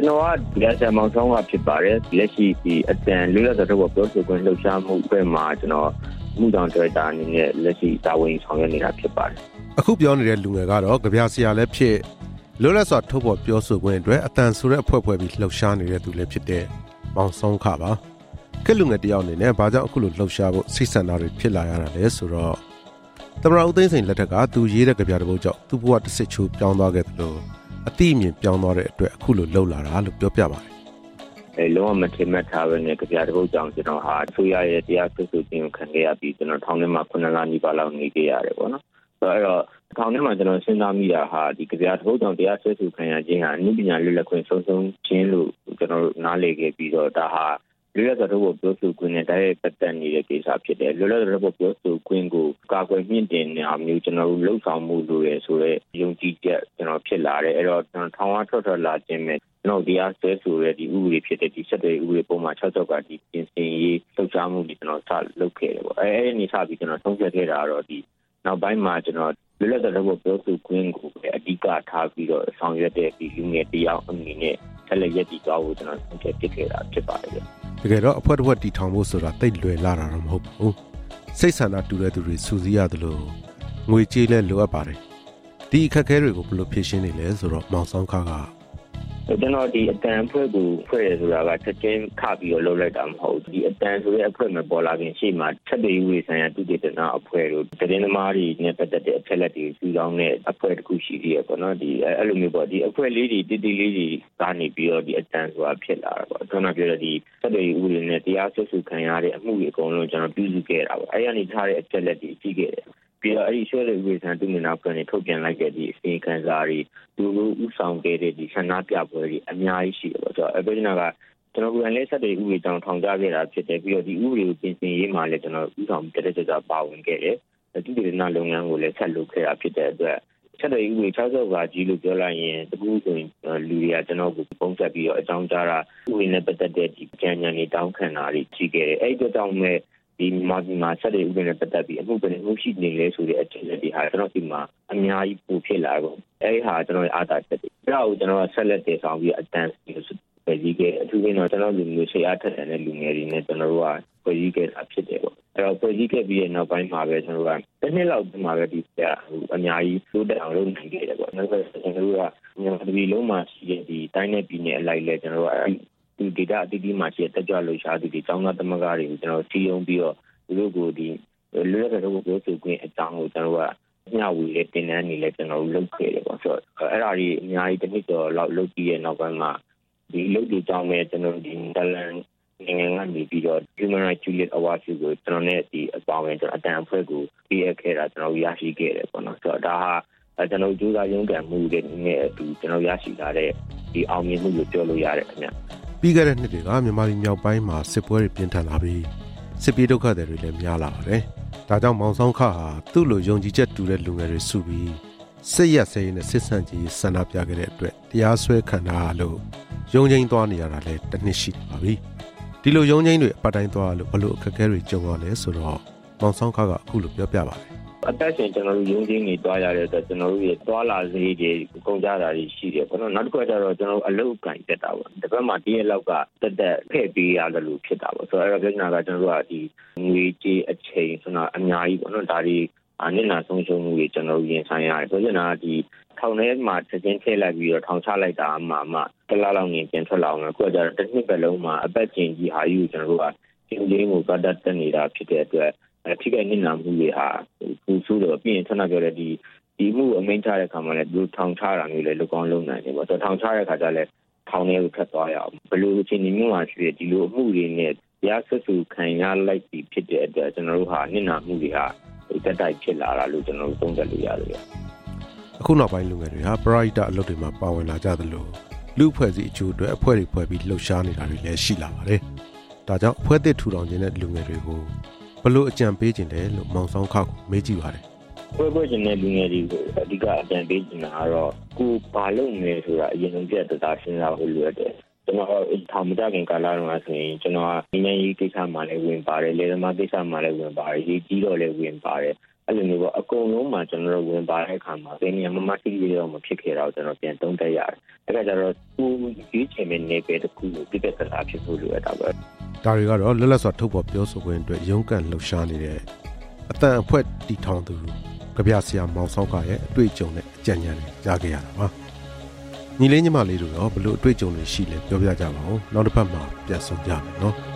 တော်ကဒီဆရာမောင်ဆောင်ကဖြစ်ပါတယ်လက်ရှိဒီအတန်လွတ်လပ်စွာထုတ်ဖော်ပြောဆိုခွင့်လှုပ်ရှားမှုအတွက်မှာကျွန်တော်မှုဆောင်directorအနေနဲ့လက်ရှိတာဝန်ဆောင်ရွက်နေတာဖြစ်ပါတယ်အခုပြောနေတဲ့လူငယ်ကတော့ကြပြဆရာလည်းဖြစ်လွတ်လပ်စွာထုတ်ဖော်ပြောဆိုခွင့်အတွက်အတန်ဆိုတဲ့အဖွဲ့ဖွဲ့ပြီးလှုပ်ရှားနေတဲ့သူလည်းဖြစ်တဲ့မောင်ဆောင်ခပါကဲလူငယ်တယောက်အနေနဲ့ဘာကြောင့်အခုလိုလှုပ်ရှားဖို့စိတ်ဆန္ဒတွေဖြစ်လာရတာလဲဆိုတော့သမ္မတဦးသိန်းစိန်လက်ထက်ကသူရေးတဲ့ကြပြတစ်ပုဒ်ကြောင့်သူ့ဘဝတစ်စစ်ချိုးပြောင်းသွားခဲ့တယ်လို့အတိအမြင်ပြောင်းသွားတဲ့အတွက်အခုလိုလှုပ်လာတာလို့ပြောပြပါတယ်လုံးဝမထင်မှတ်ထားဘဲနဲ့ကြပြတစ်ပုဒ်ကြောင့်ကျွန်တော်ဟာဆိုရရဲ့တရားစွဲဆိုခြင်းကိုခံခဲ့ရပြီးကျွန်တော်ထောင်ထဲမှာ9လနီးပါးလောက်နေခဲ့ရတယ်ပေါ့နော်အဲ့တော့ထောင်ထဲမှာကျွန်တော်စဉ်းစားမိတာဟာဒီကြပြတစ်ပုဒ်ကြောင့်တရားစွဲဆိုခံရခြင်းဟာအမှုပညာလွတ်လပ်ခွင့်ဆုံးရှုံးခြင်းလို့ကျွန်တော်နားလည်ခဲ့ပြီးတော့ဒါဟာလွတ်လပ်စွာထုတ်ဖော်ပြောဆိုခွင့်နဲ့တိုက်ရိုက်ပတ်သက်နေတဲ့ကိစ္စဖြစ်တယ်လွတ်လပ်စွာထုတ်ဖော်ပြောဆိုခွင့်ကိုကာကွယ်မြင့်တင်နေအောင်မျိုးကျွန်တော်တို့လှုပ်ဆောင်မှုလိုရဆိုတဲ့ယုံကြည်ချက်ကျွန်တော်ဖြစ်လာတယ်အဲ့တော့ကျွန်တော်ထောင်ဝထွက်လာခြင်းပဲကျွန်တော်တရားစွဲဆိုတဲ့ဒီဥပဒေဖြစ်တဲ့ဒီဆက်သွယ်ဥပဒေပုံမှန်66ကဒီပြင်ဆင်ရေးလှုပ်ရှားမှုတွေကျွန်တော်စလုပ်ခဲ့တယ်ပေါ့အဲ့ဒီနေ့စပြီးကျွန်တော်ဆုံးဖြတ်ခဲ့တာတော့ဒီနောက်ပိုင်းမှာကျွန်တော်လွတ်လပ်စွာထုတ်ဖော်ပြောဆိုခွင့်ကိုအဓိကထားပြီးတော့ဆောင်ရွက်တဲ့ဒီလူငယ်တယောက်အနေနဲ့ဆက်လက်ရည်တည်သွားဖို့ကျွန်တော်ဆုံးဖြတ်ဖြစ်ခဲ့တာဖြစ်ပါတယ်တကယ်တော့အဖွဲ့တစ်ဖွဲ့တီထောင်ဖို့ဆိုတာတိတ်လွယ်လာတာတော့မဟုတ်ဘူးစိတ်ဆန္ဒတူတဲ့သူတွေစူးစီးရတယ်လို့ငွေကြေးလဲလိုအပ်ပါတယ်ဒီအခက်အခဲတွေကိုဘယ်လိုဖြေရှင်းနေလဲဆိုတော့မောင်ဆောင်ခါကကျွန်တော်ဒီအတန်အဖွဲ့ကိုဖွဲ့ရဆိုတာကချက်ချင်းခပြီးတော့လုပ်လိုက်တာမဟုတ်ဒီအတန်ဆိုတဲ့အဖွဲ့မှာပေါ်လာခင်ရှေ့မှာချက်တွေဝေဆိုင်ရာတုတေသနာအဖွဲ့တို့သတင်းသမားတွေနဲ့ပတ်သက်တဲ့အချက်လက်တွေစုဆောင်းတဲ့အဖွဲ့တစ်ခုရှိသေးရပေါ့နော်ဒီအဲ့လိုမျိုးပေါ့ဒီအဖွဲ့လေးတွေတိတိလေးတွေကနေပြီးတော့ဒီအတန်ဆိုတာဖြစ်လာတာပေါ့ကျွန်တော်ပြောတဲ့ဒီချက်တွေဥပဒေနဲ့တရားစွဲဆိုခံရတဲ့အမှုတွေအကုန်လုံးကျွန်တော်ပြုစုခဲ့တာပေါ့အဲ့ရနေထားတဲ့အချက်လက်တွေရှိခဲ့တယ်ပြီးတော့အဲ့ဒီရွှေလေးဝေဆန်တုမြနာကနေထုတ်ပြန်လိုက်တဲ့ဒီအစီအခံစာတွေသူတို့ဥဆောင်ခဲ့တဲ့ဒီဆန္ဒပြပွဲတွေအများကြီးရှိတယ်ပေါ့ဆိုတော့အပညာကကျွန်တော်ကလည်းဆက်တဲ့ဥပဒေတောင်ထောင်ကြခဲ့တာဖြစ်တယ်ပြီးတော့ဒီဥပဒေကိုပြင်ဆင်ရေးမှာလည်းကျွန်တော်ဥဆောင်တက်ကြပါဝင်ခဲ့တယ်ဒီဒေသနာလုပ်ငန်းကိုလည်းဆက်လုပ်ခဲ့တာဖြစ်တဲ့အတွက်ဆက်တဲ့ဥပဒေ60ပါကြီးလို့ပြောလိုက်ရင်တကူဆိုရင်လူတွေကကျွန်တော်ကိုပုံဆက်ပြီးတော့အကြောင်းကြားတာဥပဒေနဲ့ပတ်သက်တဲ့ဒီကြံဉာဏ်တွေတောင်းခံတာတွေရှိခဲ့တယ်အဲ့ဒီကြောင့်မဲ့ဒီမှာဆက်တဲ့ဥပဒေနဲ့ပတ်သက်ပြီးအမှုပညာမှုရှိနေလဲဆိုတဲ့အချက်လက်တွေဟာကျွန်တော်ဒီမှာအများကြီးပိုဖြစ်လာတော့အဲဒီဟာကျွန်တော်အားသာချက်တွေအဲ့ဒါကိုကျွန်တော်ဆက်လက်တည်ဆောင်ပြီးအတန်းပြည်ကြီးကအထူးသဖြင့်တော့ကျွန်တော်လူမျိုးရှေ့အားထက်တဲ့လူငယ်တွေနဲ့ကျွန်တော်တို့ကပြည်ကြီးကတာဖြစ်တယ်ပေါ့အဲ့တော့ပြည်ကြီးကပြီးရဲ့နောက်ပိုင်းမှာပဲကျွန်တော်တို့ကတစ်နှစ်လောက်ဒီမှာပဲဒီအများကြီးတိုးတက်အောင်လုပ်နိုင်ခဲ့တယ်ပေါ့နောက်ကျွန်တော်တို့ကမြန်မာပြည်လုံးမှာရှိတဲ့ဒီတိုင်းနဲ့ပြည်နယ်အလိုက်လဲကျွန်တော်တို့ကဒီ data အတိအကျမှရှိတဲ့တက်ကြွလှုပ်ရှားသူတွေကျောင်းသားသမဂ္ဂတွေကိုကျွန်တော်စီယုံပြီးတော့သူတို့ကိုဒီလွတ်လပ်တဲ့ပြောဆိုခွင့်အကြောင်းကိုကျွန်တော်ကညဝေတဲ့တင်နန်းနေလဲကျွန်တော်လုပ်ခဲ့တယ်ပေါ့ဆိုတော့အဲ့ဒါကြီးအများကြီးတစ်နှစ်ကျော်လောက်လုပ်ပြီးရဲ့နောက်ပိုင်းမှာဒီလုပ်ဒီကြောင်းမဲ့ကျွန်တော်ဒီတလန်နိုင်ငံကနေပြီးတော့ Human Rights Juliet Award ကိုကျွန်တော်နဲ့ဒီအပေါင်းနဲ့ကျွန်တော်အတန်အဖွဲ့ကိုပေးအပ်ခဲ့တာကျွန်တော်ရရှိခဲ့တယ်ပေါ့နော်ဆိုတော့ဒါဟာကျွန်တော်ကြိုးစားရုံးကန်မှုတွေနဲ့အတူကျွန်တော်ရရှိလာတဲ့ဒီအောင်မြင်မှုကိုပြောလို့ရတယ်ခင်ဗျပြီးခဲ့တဲ့နှစ်တွေကမြန်မာပြည်မြောက်ပိုင်းမှာစစ်ပွဲတွေပြင်းထန်လာပြီးစစ်ပြေးဒုက္ခတွေလည်းများလာပါတယ်။ဒါကြောင့်မောင်ဆောင်ခဟာသူ့လိုယုံကြည်ချက်တူတဲ့လူငယ်တွေစုပြီးစစ်ရက်စဲနဲ့စစ်ဆန့်ကြီးဆန္ဒပြခဲ့တဲ့အတွက်တရားစွဲခံရလို့ရုံးချင်းသွားနေရတာလည်းတစ်နှစ်ရှိပါပြီ။ဒီလိုရုံးချင်းတွေအပတ်တိုင်းသွားလို့ဘလို့အခက်အခဲတွေကြုံရလဲဆိုတော့မောင်ဆောင်ခကအခုလိုပြောပြပါတယ်အသက်ရှင်ကျွန်တော်တို့ရုံးချင်းတွေတွားရတဲ့အတွက်ကျွန်တော်တို့ရဲ့တွားလာစေးတွေကုန်ကြတာတွေရှိတယ်ပေါ့နော်နောက်တစ်ခါကျတော့ကျွန်တော်အလုပ်ကင်တက်တာပေါ့တစ်ပတ်မှတရက်လောက်ကတက်ဖဲ့ပေးရတယ်လို့ဖြစ်တာပေါ့ဆိုတော့အဲ့တော့ပြောနေတာကကျွန်တော်တို့ကဒီငွေကြေးအချိန်ဆိုတာအများကြီးပေါ့နော်ဒါတွေနစ်နာဆုံးရှုံးမှုတွေကျွန်တော်တို့ရင်ဆိုင်ရတယ်ပြောနေတာဒီထောင်ထဲမှာချက်ချင်းထည့်လိုက်ပြီးတော့ထောင်ချလိုက်တာမှတလားလောက်နေပြန်ထွက်လာအောင်အခုကကျတော့တစ်နှစ်ပတ်လုံးမှာအပတ်ကျင်ကြီးဟာယူကျွန်တော်တို့ကကျင်းချင်းကိုပတ်သက်နေတာဖြစ်တဲ့အတွက်ထိခိုက်နစ်နာမှုတွေဟာပူဆိုးတော့ပြင်ထနာပြောတဲ့ဒီမှုအမိန့်ချတဲ့အခါမှာလည်းသူထောင်ချတာမျိုးလည်းလုပ်ကောင်းလုပ်နိုင်တယ်ပေါ့ဆိုတော့ထောင်ချတဲ့အခါကျလည်းထောင်ထဲကိုထပ်သွားရအောင်ဘယ်လိုအချိန်မျိုးမှရှိရဒီလိုအမှုတွေနဲ့တရားစွဲဆိုခံရလိုက်ပြီးဖြစ်တဲ့အတွက်ကျွန်တော်တို့ဟာနစ်နာမှုတွေဟာတက်တိုက်ဖြစ်လာတာလို့ကျွန်တော်တို့သုံးသပ်လို့ရတယ်အခုနောက်ပိုင်းလူငယ်တွေဟာပရိုက်တာအလုပ်တွေမှာပါဝင်လာကြသလိုလူအဖွဲ့အစည်းအချို့အတွက်အဖွဲ့တွေဖွဲ့ပြီးလှုပ်ရှားနေတာတွေလည်းရှိလာပါတယ်ဒါကြောင့်အဖွဲ့သစ်ထူထောင်ခြင်းတဲ့လူငယ်တွေကိုဘလို့အကြံပေးခြင်းလဲလို့မောင်ဆောင်ခါကိုမေးကြည့်ပါတယ်ဖွဲ့ခြင်းတဲ့လူငယ်တွေကိုအဓိကအကြံပေးခြင်းကတော့ကိုဘာလုပ်နေဆိုတာအရင်ဆုံးကြက်တာစဉ်းစားဖို့လိုတယ်ကျွန်တော်ထောင်မကြခင်ကာလတုန်းကဆိုရင်ကျွန်တော်ငင်းရေးကိစ္စမှလည်းဝင်ပါတယ်လေသမားကိစ္စမှလည်းဝင်ပါတယ်ရေးကြီးတော့လည်းဝင်ပါတယ်အဲ့လိုမျိုးပေါ့အကုန်လုံးမှာကျွန်တော်တို့ဝင်ပါတဲ့အခါမှာဘယ်နေရာမှမသိရတော့မဖြစ်ခဲ့တော့ကျွန်တော်ပြန်သုံးသပ်ရတယ်အဲ့ဒါကြတော့သူရွေးချယ်မယ့်နေပယ်တစ်ခုကိုပြည့်ပြည့်သားဖြစ်ဖို့လိုရတာပဲဒါတွေကတော့လွတ်လပ်စွာထုတ်ဖော်ပြောဆိုခွင့်အတွက်ရုန်းကန်လှုပ်ရှားနေတဲ့အတန်အဖွဲ့တီထောင်သူကဗျာဆရာမောင်ဆောက်ကရဲ့အတွေ့အကြုံနဲ့အကြံဉာဏ်တွေကြားခဲ့ရတာပါညီလေးညီမလေးတို့တော့ဘလို့အတွေ့အကြုံတွေရှိလဲပြောပြကြပါဦးနောက်တစ်ပတ်မှာပြန်ဆုံကြမယ်နော်